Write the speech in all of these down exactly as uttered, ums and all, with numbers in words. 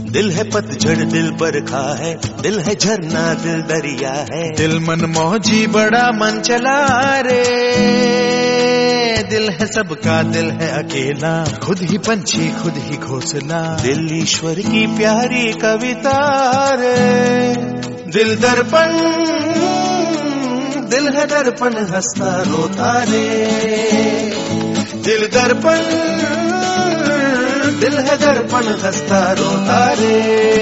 दिल है पतझड़ दिल बरखा है, दिल है झरना दिल दरिया है। दिल मन मौजी बड़ा मन चला रे, दिल है सबका दिल है अकेला, खुद ही पंछी खुद ही घोंसला। दिल ईश्वर की प्यारी कविता रे। दिल दर्पण दिल है दर्पण हंसता रोता रे। दिल दर्पण दिल है दर्पण हंसता रोता रे।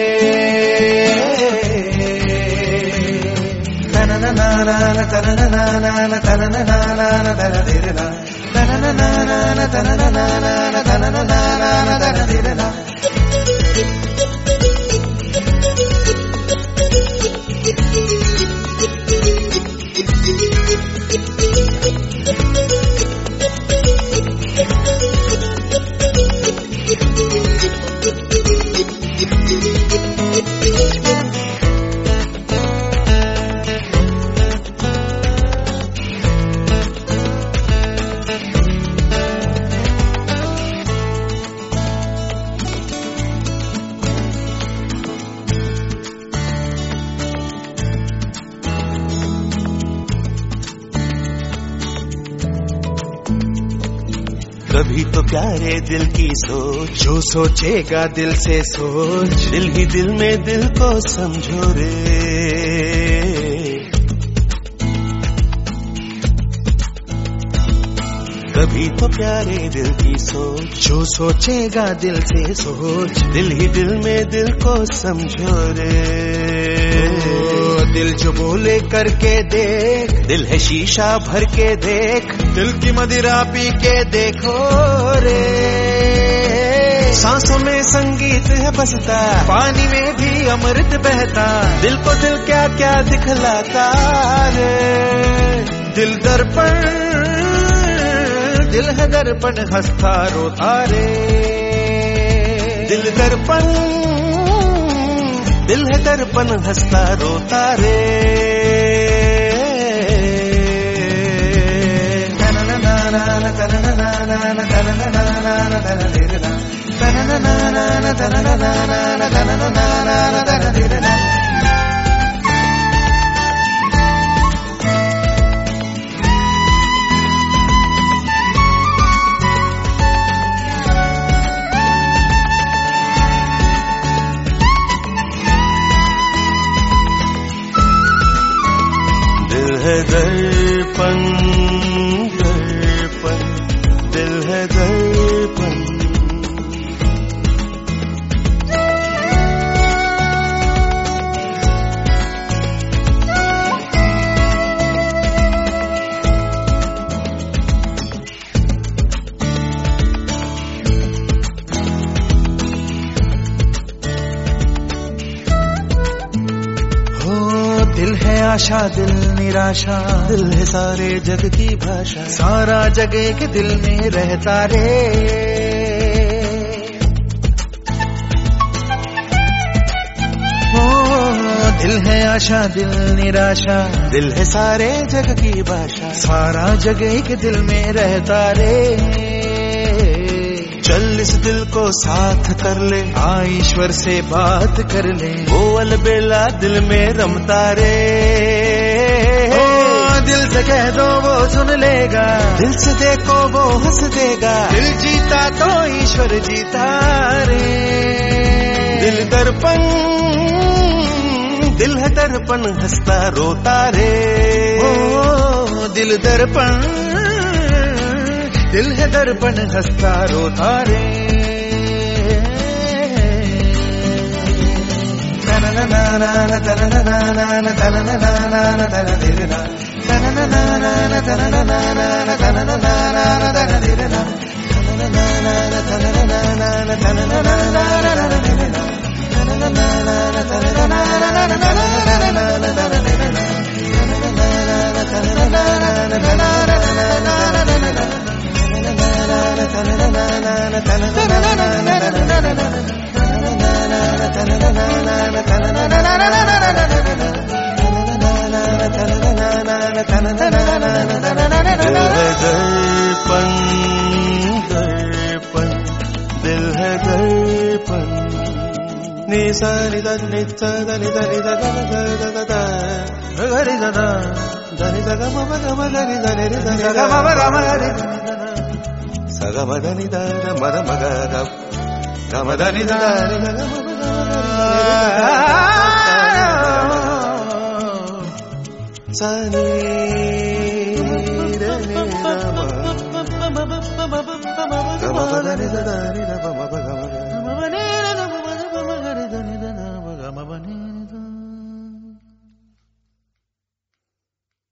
तना ना ना ना तना ना ना ना तना ना ना ना तना धीरे ना तना ना ना ना तना ना ना ना तना ना ना तना धीरे ना। कभी तो प्यारे दिल की सोच, जो सोचेगा दिल से सोच, दिल ही दिल में दिल को समझो रे। कभी तो प्यारे दिल की सोच, जो सोचेगा दिल से सोच, दिल ही दिल में दिल को समझो रे। दिल जो बोले करके देख, दिल है शीशा भर के देख, दिल की मदिरा पी के देखो रे। सांसों में संगीत है बसता, पानी में भी अमृत बहता, दिल को दिल क्या क्या दिखलाता रे। दिल दर्पण दिल है दर्पण हंसता रोता रे। दिल दर्पण दिल है दर्पण हंसता रोता रे। तना ना ना ना तना ना ना ना तना ना ना ना तना धीरे ना तना ना ना ना तना ना ना तना ना ना तना धीरे ना। दिल है दर्पण दर्पण दिल है दर्पण। दिल है आशा दिल निराशा, दिल है सारे जग की भाषा, सारा जग एक दिल में रहता रे। ओ दिल है आशा दिल निराशा, दिल है सारे जग की भाषा, सारा जग एक दिल में रहता रे। चल इस दिल को साथ कर ले, आ ईश्वर से बात कर ले, वो अलबेला दिल में रमता रे। ओ दिल से कह दो वो सुन लेगा, दिल से देखो वो हंस देगा, दिल जीता तो ईश्वर जीता रे। दिल दर्पण दिल है दर्पण हंसता रोता रे। ओ दिल दर्पण दिल है दर्पण हंसता रोता रे। तना ना ना ना तना ना ना तना ना ना तना धीरे ना तना ना ना तना ना ना तना ना ना तना धीरे ना तना ना ना तना ना ना तना ना ना धीरे ना तना ना ना तना ना ना तना धीरे ना तना ना तना ना दर्पण दर्पण दिल है दर्पण। నీ సని దని దని దని గరి దని దని సగమ గమ గరి దని దని గమ గమ గరి సగమ దని ద మద మగ గమ దని దని సని గమ దని దని గమ గమ